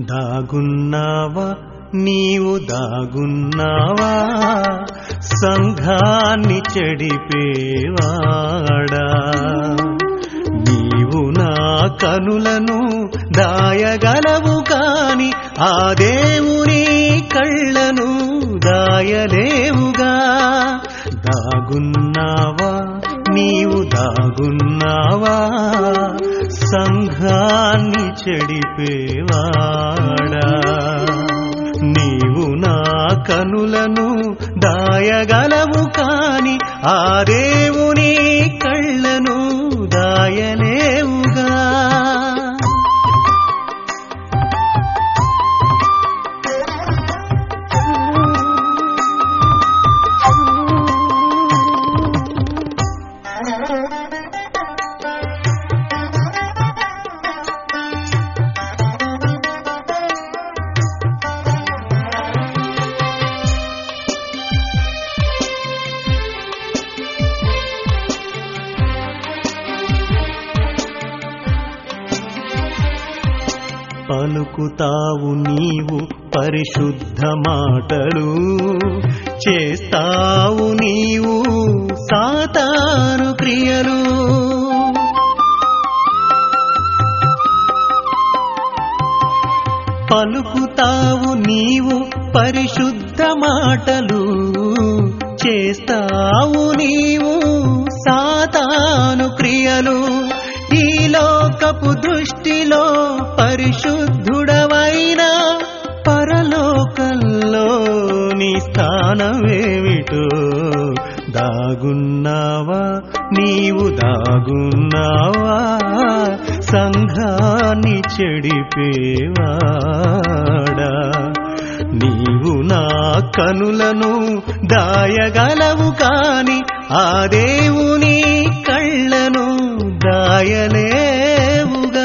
దాగున్నావా నీవు దాగున్నావా సంఘాన్ని చెడిపేవాడా నీవు నా కనులను దాయగలవు కాని ఆ దేవుని కళ్ళను దాయలేవుగా దాగున్నావా నీవు దాగున్నావా సంఘాన్ని చెడిపేవాడా నీవు నా కనులను దాయగలవు కాని ఆ దేవుని కళ్ళను దాయలేవుగా పలుకుతావు నీవు పరిశుద్ధ మాటలు చేస్తావు నీవు సాతాను క్రియలు పలుకుతావు నీవు పరిశుద్ధ మాటలు చేస్తావు నీవు సాతాను క్రియలు ఈ లోకపు దృష్టిలో పరిశుద్ధుడవైనా పరలోకంలో నీ స్థానమేమిటో దాగున్నావా నీవు దాగున్నావా సంఘాన్ని చెడిపేవాడా నీవు నా కనులను దాయగలవు కాని ఆ దేవుని కళ్ళను దాయలేవుగా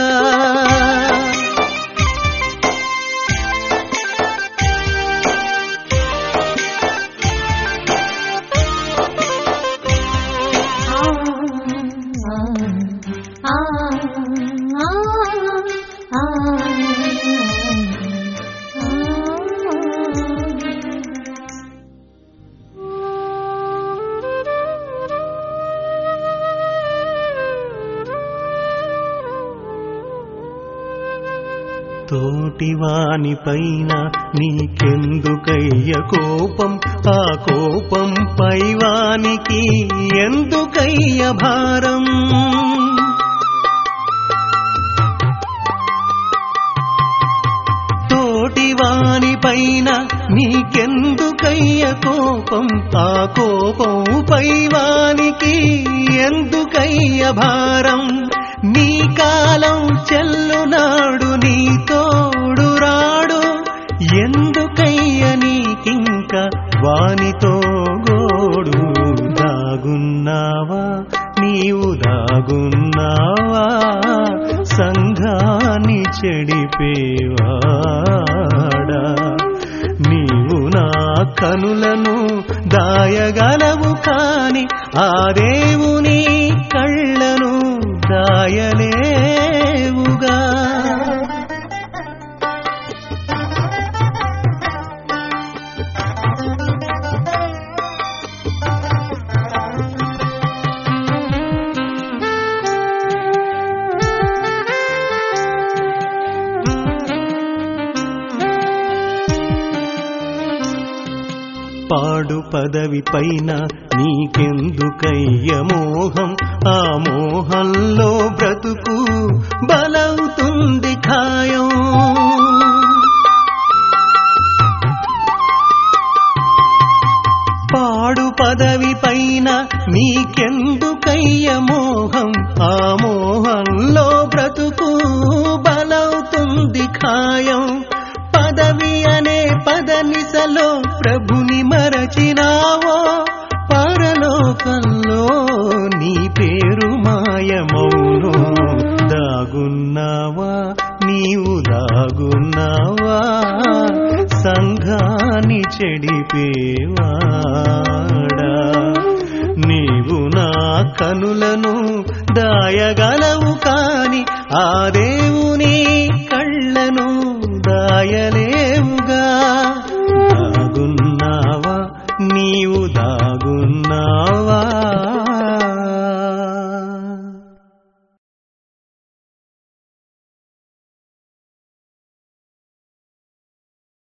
తోటివాని పైన నీకెందుకయ్య కోపం ఆ కోపం పైవానికి ఎందుకయ్య భారం తోటివాని పైన నీకెందుకయ్య కోపం ఆ కోపం పైవానికి ఎందుకయ్య భారం నీ కాలం చెల్లునాడు నీ తోడు రాడు ఎందుకయ్య నీకింక వానితో గోడు దాగున్నావా నీవు దాగున్నావా సంఘాన్ని చెడిపేవాడా నీవు నా కనులను దాయగలవు కాని ఆ దేవుని కళ్ళను దాయలేవుగా పాడు పదవి పైన నీకెందుకయ్య మోహం ఆ మోహంలో బ్రతుకు బలవుతుంది ఖాయం పాడు పదవి పైన నీకెందుకయ్య మోహం ఆ మోహంలో బ్రతుకు బలవుతుంది ఖాయం పదవి అనే పదనిసలో ప్రభుని మరచినావో పరలోకంలో నీ పేరు మాయమౌను దాగున్నావా నీవు దాగున్నావా సంఘాన్ని చెడిపేవాడా నీవు నా కనులను దాయగలవు కాని ఆ దేవుని కళ్ళను దాయ బయలే